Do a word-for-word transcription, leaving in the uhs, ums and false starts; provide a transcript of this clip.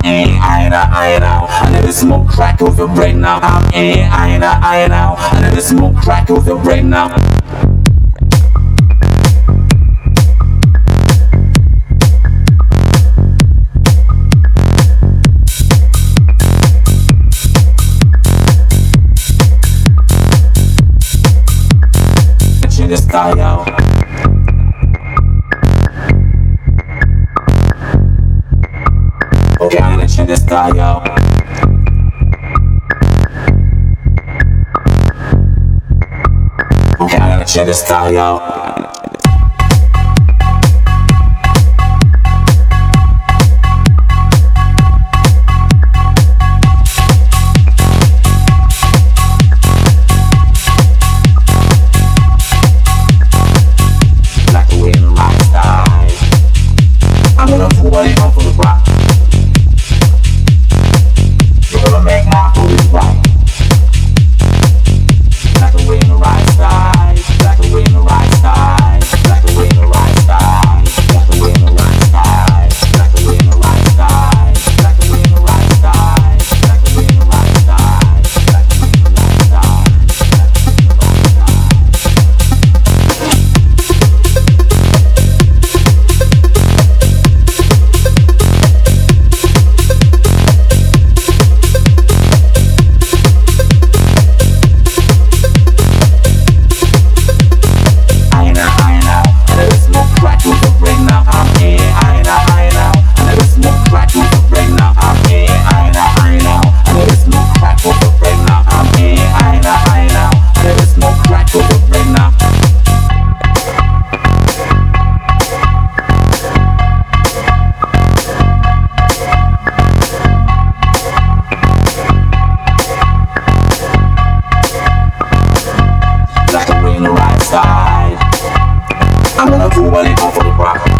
in, I know, I know. I never smoke crack with your brain now. I'm in, I know, I know. I never smoke crack with your brain now. In the sky, yo. Okay, I'm gonna check the sky, yo. Okay, I'm gonna check the sky, yo. I'm gonna do what it go for the rock.